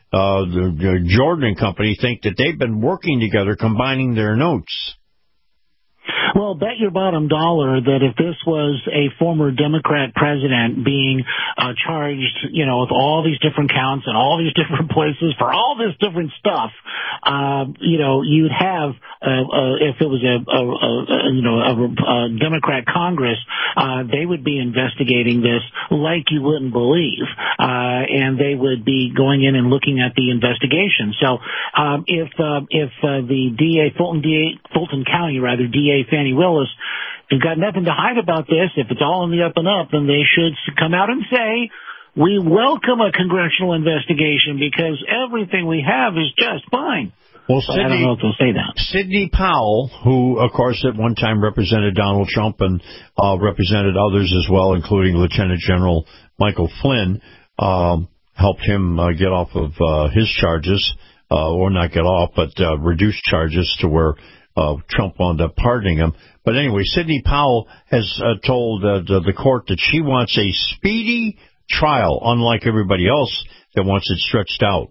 uh, the, the Jordan and Company think that they've been working together, combining their notes. Well, bet your bottom dollar that if this was a former Democrat president being uh, charged, you know, with all these different counts and all these different places for all this different stuff, uh, you know, you'd have, uh, uh, if it was a, a, a, a you know, a, a Democrat Congress, uh, they would be investigating this like you wouldn't believe, uh, and they would be going in and looking at the investigation. So, um, if uh, if uh, the D A Fulton D A Fulton County rather D A Fannie Willis has got nothing to hide about this, if it's all in the up and up, then they should come out and say, we welcome a congressional investigation because everything we have is just fine. Well, so Sidney, I don't know if they'll say that. Sidney Powell, who, of course, at one time represented Donald Trump and uh, represented others as well, including Lieutenant General Michael Flynn, um, helped him uh, get off of uh, his charges, uh, or not get off, but uh, reduce charges to where Uh, Trump wound up pardoning him. But anyway, Sidney Powell has uh, told uh, the, the court that she wants a speedy trial, unlike everybody else that wants it stretched out.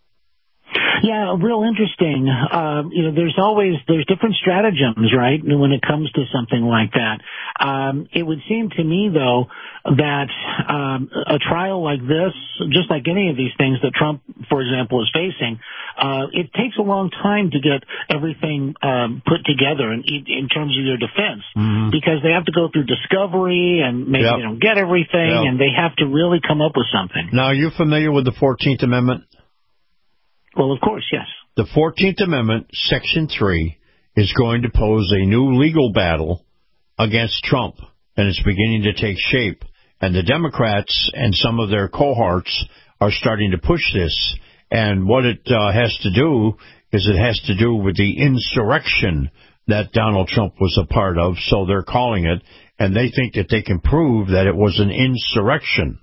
Yeah, real interesting. Uh, you know, there's always, there's different stratagems, right, when it comes to something like that. Um, it would seem to me, though, that um, a trial like this, just like any of these things that Trump, for example, is facing, uh, it takes a long time to get everything um, put together in, in terms of your defense, mm-hmm. because they have to go through discovery and maybe yep. they don't get everything, yep. and they have to really come up with something. Now, are you familiar with the fourteenth Amendment? Well, of course, yes. The fourteenth Amendment, Section three, is going to pose a new legal battle against Trump, and it's beginning to take shape. And the Democrats and some of their cohorts are starting to push this. And what it uh, has to do is it has to do with the insurrection that Donald Trump was a part of, so they're calling it, and they think that they can prove that it was an insurrection.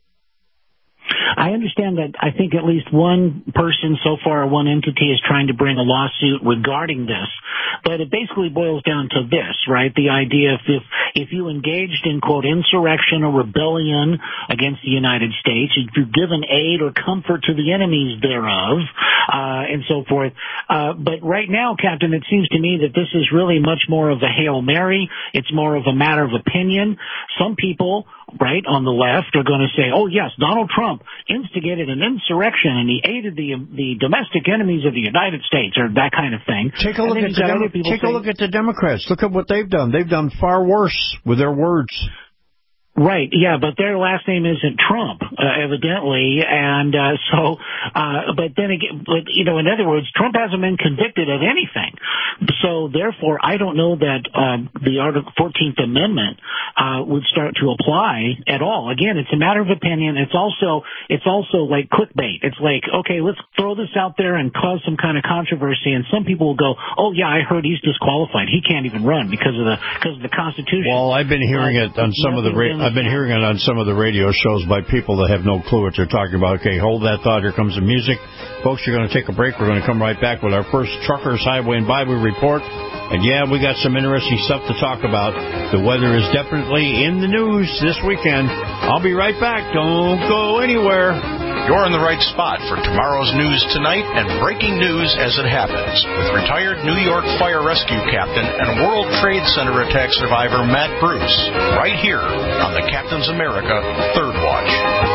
I understand that I think at least one person so far, one entity is trying to bring a lawsuit regarding this. But it basically boils down to this, right? The idea if, if, if you engaged in, quote, insurrection or rebellion against the United States, if you've given aid or comfort to the enemies thereof, uh, and so forth. Uh, but right now, Captain, it seems to me that this is really much more of a Hail Mary. It's more of a matter of opinion. Some people, right, on the left are going to say, oh, yes, Donald Trump instigated an insurrection and he aided the the domestic enemies of the United States, or that kind of thing. Take a look at the Demo- take say, a look at the Democrats. Look at what they've done. They've done far worse with their words. Right, yeah, but their last name isn't Trump, uh, evidently, and uh, so, uh, but then again, but, you know, in other words, Trump hasn't been convicted of anything. So, therefore, I don't know that um, the Article fourteenth Amendment uh, would start to apply at all. Again, it's a matter of opinion. It's also, it's also like clickbait. It's like, okay, let's throw this out there and cause some kind of controversy, and some people will go, oh, yeah, I heard he's disqualified. He can't even run because of the because of the Constitution. Well, I've been hearing uh, it on some of the ra- I've been hearing it on some of the radio shows by people that have no clue what they're talking about. Okay, hold that thought. Here comes the music. Folks, you're going to take a break. We're going to come right back with our first Truckers, Highway, and Byway report. And, yeah, we got some interesting stuff to talk about. The weather is definitely in the news this weekend. I'll be right back. Don't go anywhere. You're in the right spot for tomorrow's news tonight and breaking news as it happens with retired New York Fire Rescue Captain and World Trade Center attack survivor Matt Bruce, right here on the Captain's America Third Watch.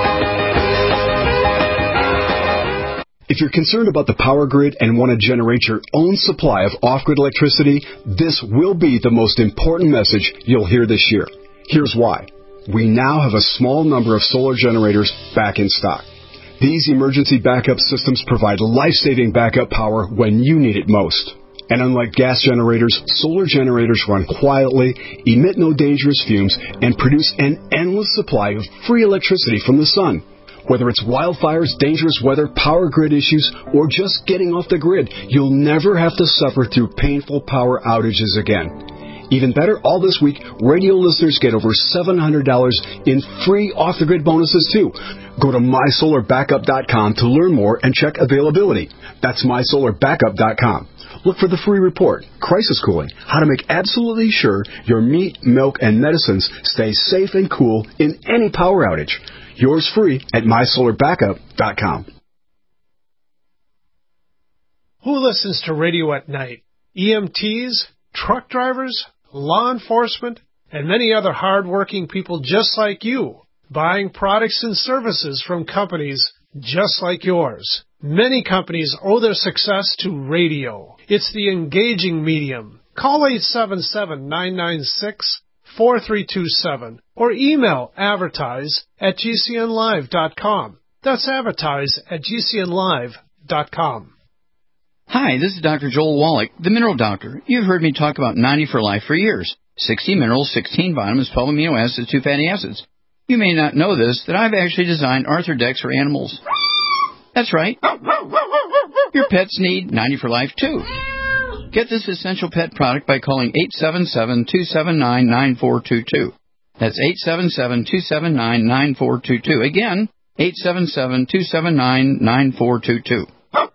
If you're concerned about the power grid and want to generate your own supply of off-grid electricity, this will be the most important message you'll hear this year. Here's why. We now have a small number of solar generators back in stock. These emergency backup systems provide life-saving backup power when you need it most. And unlike gas generators, solar generators run quietly, emit no dangerous fumes, and produce an endless supply of free electricity from the sun. Whether it's wildfires, dangerous weather, power grid issues, or just getting off the grid, you'll never have to suffer through painful power outages again. Even better, all this week, radio listeners get over seven hundred dollars in free off-the-grid bonuses, too. Go to my solar backup dot com to learn more and check availability. That's my solar backup dot com. Look for the free report, Crisis Cooling, how to make absolutely sure your meat, milk, and medicines stay safe and cool in any power outage. Yours free at my solar backup dot com. Who listens to radio at night? E M Ts, truck drivers, law enforcement, and many other hard-working people just like you, buying products and services from companies just like yours. Many companies owe their success to radio. It's the engaging medium. Call eight seven seven, nine nine six, four three two seven or email advertise at g c n live dot com. That's advertise at g c n live dot com. Hi, this is Doctor Joel Wallach, the Mineral Doctor. You've heard me talk about ninety for Life for years. sixty minerals, sixteen vitamins, twelve amino acids, two fatty acids. You may not know this, that I've actually designed Arthrodex for animals. That's right. Your pets need ninety for Life, too. Get this essential pet product by calling eight seven seven, two seven nine, nine four two two. That's eight seven seven, two seven nine, nine four two two. Again, eight seven seven, two seven nine, nine four two two.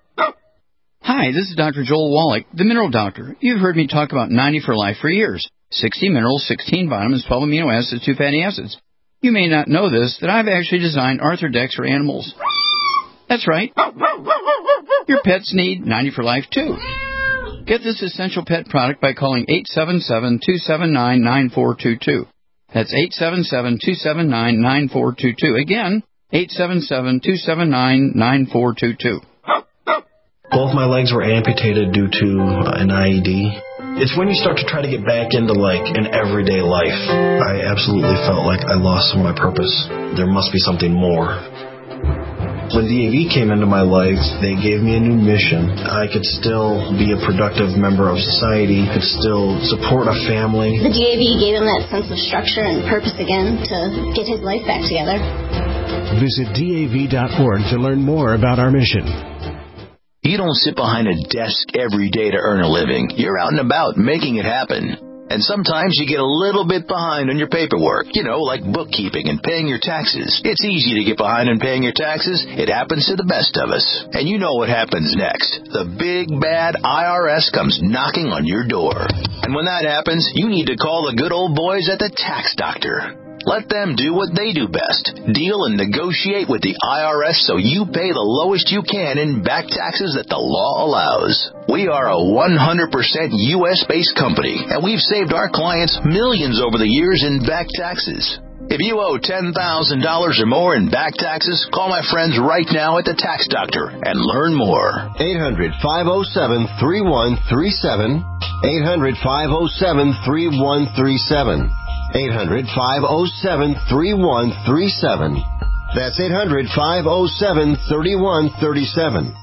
Hi, this is Doctor Joel Wallach, the Mineral Doctor. You've heard me talk about ninety for Life for years. sixty minerals, sixteen vitamins, twelve amino acids, two fatty acids. You may not know this, that I've actually designed Arthrodex for animals. That's right. Your pets need ninety for Life, too. Get this essential pet product by calling eight seven seven, two seven nine, nine four two two. That's eight seven seven, two seven nine, nine four two two. Again, eight seven seven, two seven nine, nine four two two. Both my legs were amputated due to an I E D. It's when you start to try to get back into, like, an everyday life. I absolutely felt like I lost some of my purpose. There must be something more. When D A V came into my life, they gave me a new mission. I could still be a productive member of society, could still support a family. The D A V gave him that sense of structure and purpose again to get his life back together. Visit D A V dot org to learn more about our mission. You don't sit behind a desk every day to earn a living. You're out and about making it happen. And sometimes you get a little bit behind on your paperwork, you know, like bookkeeping and paying your taxes. It's easy to get behind on paying your taxes. It happens to the best of us. And you know what happens next. The big, bad I R S comes knocking on your door. And when that happens, you need to call the good old boys at the Tax Doctor. Let them do what they do best. Deal and negotiate with the I R S so you pay the lowest you can in back taxes that the law allows. We are a one hundred percent U S-based company, and we've saved our clients millions over the years in back taxes. If you owe ten thousand dollars or more in back taxes, call my friends right now at the Tax Doctor and learn more. eight hundred, five oh seven, three one three seven. eight hundred, five oh seven, three one three seven. eight hundred, five oh seven, three one three seven. That's eight hundred, five oh seven, three one three seven.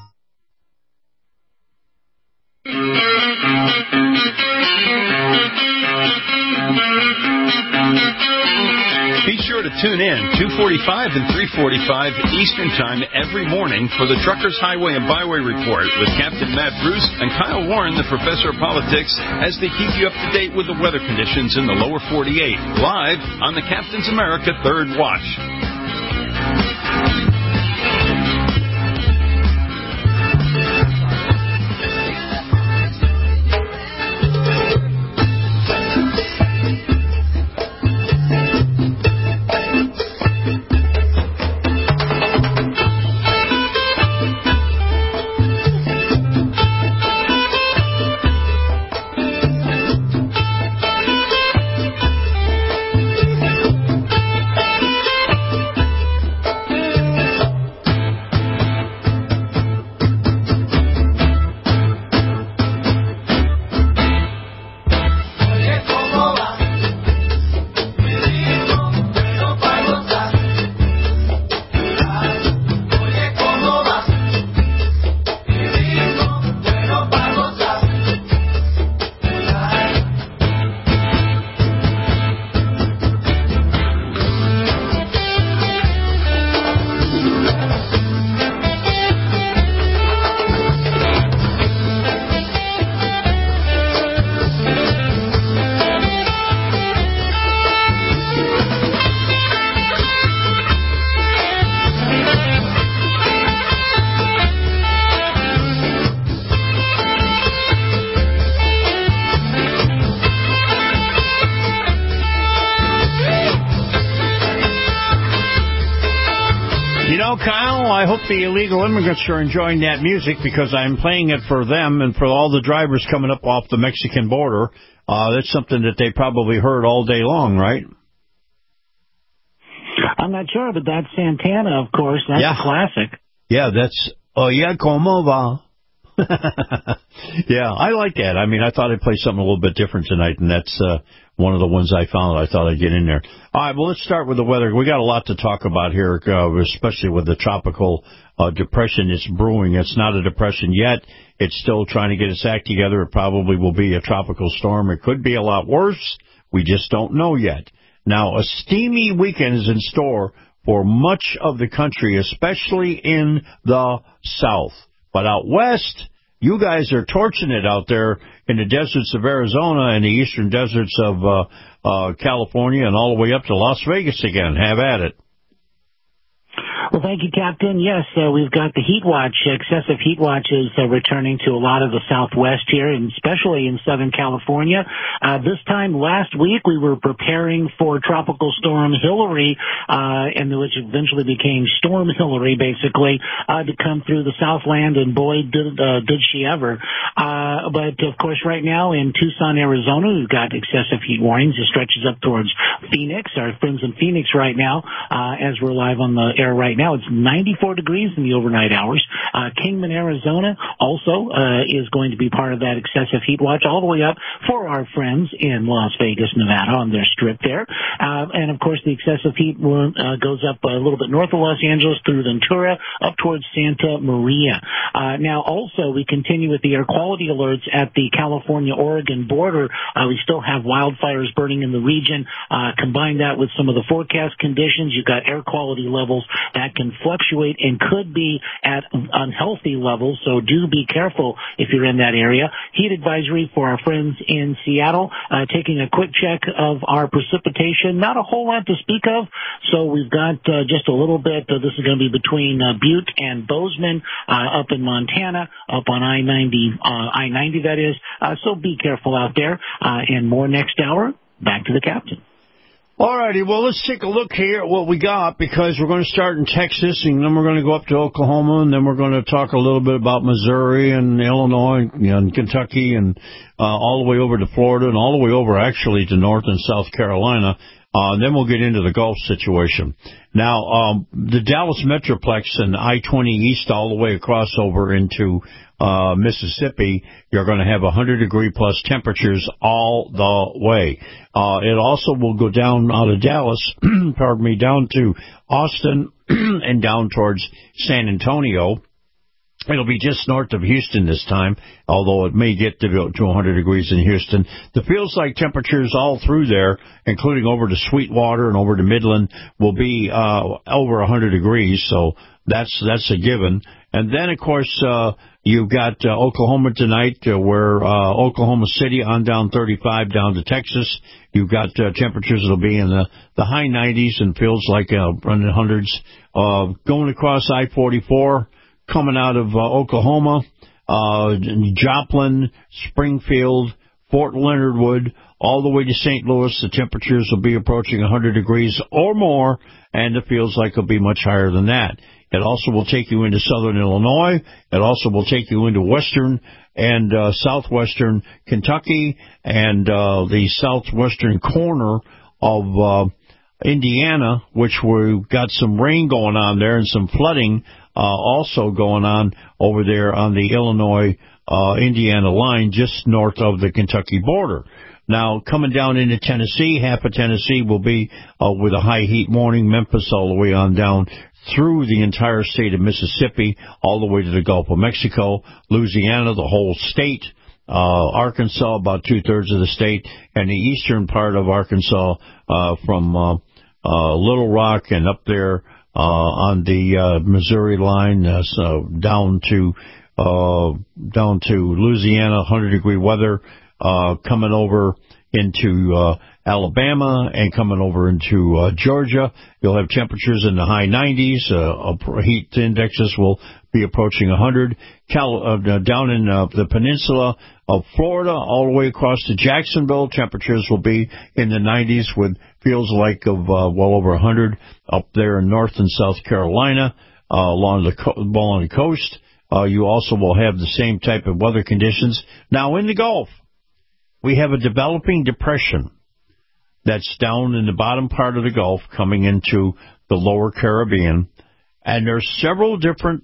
Be sure to tune in two forty-five and three forty-five Eastern Time every morning for the Truckers Highway and Byway Report with Captain Matt Bruce and Kyle Warren, the Professor of Politics, as they keep you up to date with the weather conditions in the lower forty-eight, live on the Captain's America Third Watch. Well, Kyle, I hope the illegal immigrants are enjoying that music because I'm playing it for them and for all the drivers coming up off the Mexican border. Uh, that's something that they probably heard all day long, right? I'm not sure, but that's Santana, of course. That's yeah. a classic. Yeah, that's Oye Como Va. Yeah, I like that. I mean, I thought I'd play something a little bit different tonight, and that's uh, one of the ones I found that I thought I'd get in there. All right, well, let's start with the weather. We got a lot to talk about here, uh, especially with the tropical uh, depression. It's brewing. It's not a depression yet. It's still trying to get its act together. It probably will be a tropical storm. It could be a lot worse. We just don't know yet. Now, a steamy weekend is in store for much of the country, especially in the south. But out west, you guys are torching it out there in the deserts of Arizona and the eastern deserts of uh, uh, California and all the way up to Las Vegas again. Have at it. Well, thank you, Captain. Yes, uh, we've got the heat watch. Excessive heat watch is uh, returning to a lot of the southwest here, and especially in Southern California. Uh, this time last week, we were preparing for Tropical Storm Hillary, uh, and which eventually became Storm Hillary, basically, uh, to come through the Southland, and boy, did, uh, did she ever. Uh, but, of course, right now in Tucson, Arizona, we've got excessive heat warnings. It stretches up towards Phoenix, our friends in Phoenix right now, uh, as we're live on the air right now. It's ninety-four degrees in the overnight hours. Uh, Kingman, Arizona also uh, is going to be part of that excessive heat watch all the way up for our friends in Las Vegas, Nevada on their strip there. Uh, and, of course, the excessive heat uh, goes up a little bit north of Los Angeles through Ventura up towards Santa Maria. Uh, now, also, we continue with the air quality alerts at the California-Oregon border. Uh, we still have wildfires burning in the region. Uh, combine that with some of the forecast conditions. You've got air quality levels that can fluctuate and could be at unhealthy levels, so do be careful if you're in that area. Heat advisory for our friends in Seattle. Uh, taking a quick check of our precipitation, not a whole lot to speak of, so we've got uh, just a little bit. Uh, this is going to be between uh, Butte and Bozeman, uh, up in Montana, up on I ninety, uh, I ninety that is, uh, so be careful out there. Uh, and more next hour. Back to the Captain. All righty, well, let's take a look here at what we got, because we're going to start in Texas, and then we're going to go up to Oklahoma, and then we're going to talk a little bit about Missouri and Illinois and Kentucky and uh, all the way over to Florida and all the way over, actually, to North and South Carolina. Uh, and then we'll get into the Gulf situation. Now, um, the Dallas Metroplex and I twenty East all the way across over into uh, Mississippi, you're going to have one hundred degree plus temperatures all the way. Uh, it also will go down out of Dallas, pardon me, down to Austin and down towards San Antonio. It'll be just north of Houston this time, although it may get to, to one hundred degrees in Houston. The feels-like temperatures all through there, including over to Sweetwater and over to Midland, will be uh, over one hundred degrees, so that's that's a given. And then, of course, uh, you've got uh, Oklahoma tonight, uh, where uh, Oklahoma City on down thirty-five down to Texas. You've got uh, temperatures that'll be in the, the high nineties and feels like uh, running hundreds. Uh, going across I forty-four. Coming out of uh, Oklahoma, uh, Joplin, Springfield, Fort Leonard Wood, all the way to Saint Louis, the temperatures will be approaching one hundred degrees or more, and it feels like it'll be much higher than that. It also will take you into southern Illinois. It also will take you into western and uh, southwestern Kentucky and uh, the southwestern corner of uh, Indiana, which we've got some rain going on there and some flooding uh, also going on over there on the Illinois-Indiana uh, line just north of the Kentucky border. Now, coming down into Tennessee, half of Tennessee will be uh, with a high heat warning, Memphis all the way on down through the entire state of Mississippi, all the way to the Gulf of Mexico, Louisiana, the whole state, uh, Arkansas, about two-thirds of the state, and the eastern part of Arkansas uh, from uh, uh, Little Rock and up there uh, on the uh, Missouri line, uh, so down to uh, down to Louisiana, one hundred degree weather, uh, coming over into uh, Alabama and coming over into uh, Georgia. You'll have temperatures in the high nineties. Uh, heat indexes will be approaching one hundred. Cal- uh, down in uh, the peninsula of Florida, all the way across to Jacksonville, temperatures will be in the nineties with feels like of uh, well over one hundred up there in North and South Carolina. uh, along the co- along the coast. Uh, you also will have the same type of weather conditions. Now, in the Gulf, we have a developing depression that's down in the bottom part of the Gulf coming into the lower Caribbean, and there's several different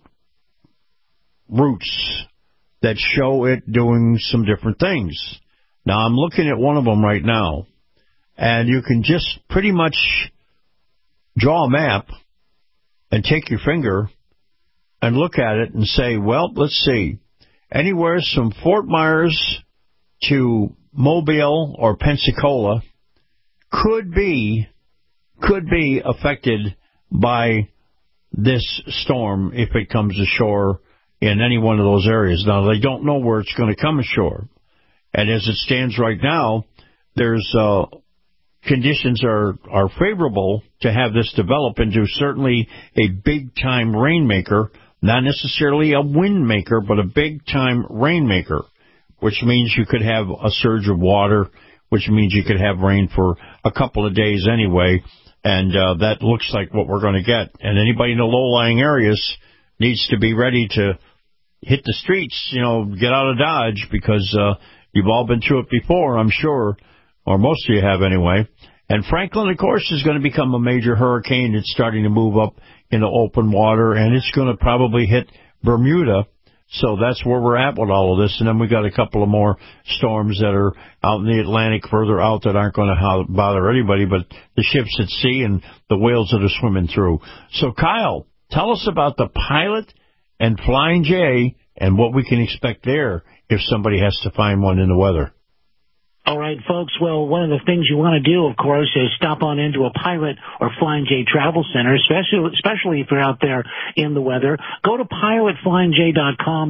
routes that show it doing some different things. Now, I'm looking at one of them right now, and you can just pretty much draw a map and take your finger and look at it and say, well, let's see, anywhere from Fort Myers to Mobile or Pensacola could be could be affected by this storm if it comes ashore in any one of those areas. Now, they don't know where it's going to come ashore. And as it stands right now, there's uh, conditions are, are favorable to have this develop into certainly a big-time rainmaker, not necessarily a wind maker, but a big-time rainmaker, which means you could have a surge of water, which means you could have rain for a couple of days anyway, and uh, that looks like what we're going to get. And anybody in the low-lying areas needs to be ready to hit the streets, you know, get out of Dodge, because uh, you've all been through it before, I'm sure, or most of you have anyway. And Franklin, of course, is going to become a major hurricane. It's starting to move up into open water, and it's going to probably hit Bermuda. So that's where we're at with all of this. And then we got a couple of more storms that are out in the Atlantic further out that aren't going to bother anybody but the ships at sea and the whales that are swimming through. So, Kyle, tell us about the Pilot and Flying J and what we can expect there if somebody has to find one in the weather. All right, folks. Well, one of the things you want to do, of course, is stop on into a Pilot or Flying J Travel Center, especially especially if you're out there in the weather. Go to pilot flying j dot com.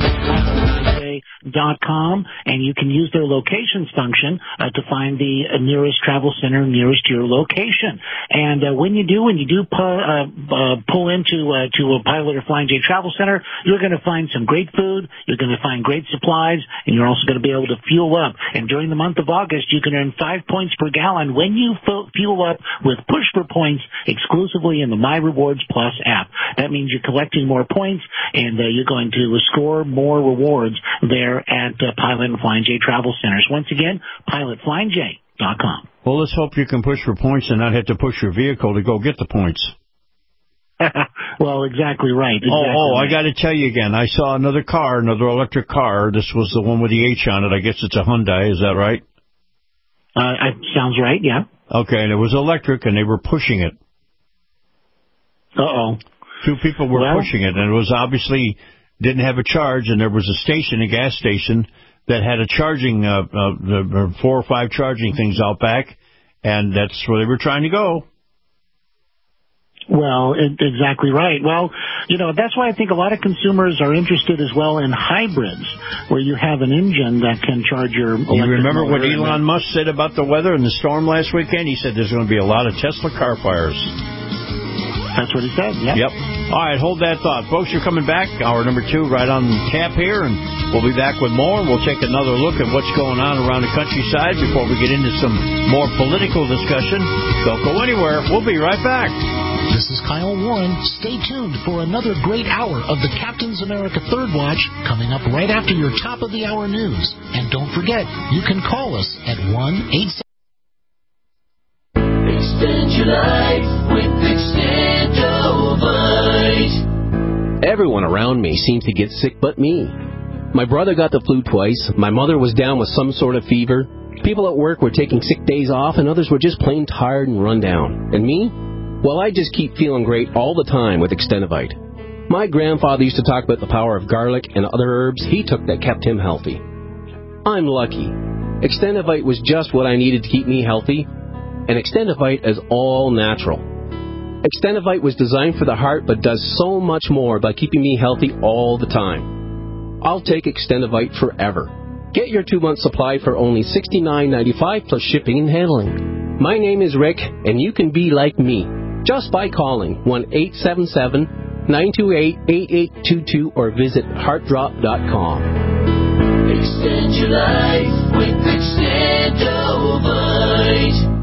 dot com, and you can use their locations function uh, to find the uh, nearest travel center nearest to your location. And uh, when you do, when you do pu- uh, uh, pull into uh, to a Pilot or Flying J Travel Center, you're going to find some great food, you're going to find great supplies, and you're also going to be able to fuel up. And during the month of August, you can earn five points per gallon when you f- fuel up with Push for Points exclusively in the My Rewards Plus app. That means you're collecting more points, and uh, you're going to score more rewards there at uh, Pilot and Flying J Travel Centers. Once again, pilot flying j dot com. Well, let's hope you can push for points and not have to push your vehicle to go get the points. Well, exactly right. Exactly oh, oh right. I got to tell you again. I saw another car, another electric car. This was the one with the H on it. I guess it's a Hyundai. Is that right? Uh, it sounds right, yeah. Okay, and it was electric, and they were pushing it. Uh-oh. Two people were well, pushing it, and it was obviously didn't have a charge, and there was a station, a gas station, that had a charging, uh, uh, four or five charging things out back, and that's where they were trying to go. Well, it, exactly right. Well, you know, that's why I think a lot of consumers are interested as well in hybrids, where you have an engine that can charge your electric You remember what motor Elon Musk said about the weather and the storm last weekend? He said there's going to be a lot of Tesla car fires. That's what he said, yeah. Yep. All right, hold that thought. Folks, you're coming back. Hour number two right on tap here, and we'll be back with more. We'll take another look at what's going on around the countryside before we get into some more political discussion. Don't go anywhere. We'll be right back. This is Kyle Warren. Stay tuned for another great hour of the Captain's America Third Watch coming up right after your top of the hour news. And don't forget, you can call us at one eight seven. Extend your life with Extendovite. Everyone around me seems to get sick but me. My brother got the flu twice. My mother was down with some sort of fever. People at work were taking sick days off, and others were just plain tired and run down. And me? Well, I just keep feeling great all the time with Extendovite. My grandfather used to talk about the power of garlic and other herbs he took that kept him healthy. I'm lucky. Extendovite was just what I needed to keep me healthy, and Extendovite is all natural. Extendovite was designed for the heart but does so much more by keeping me healthy all the time. I'll take Extendovite forever. Get your two-month supply for only sixty-nine ninety-five plus shipping and handling. My name is Rick, and you can be like me just by calling one eight seven seven, nine two eight, eight eight two two or visit heart drop dot com. Extend your life with Extendovite.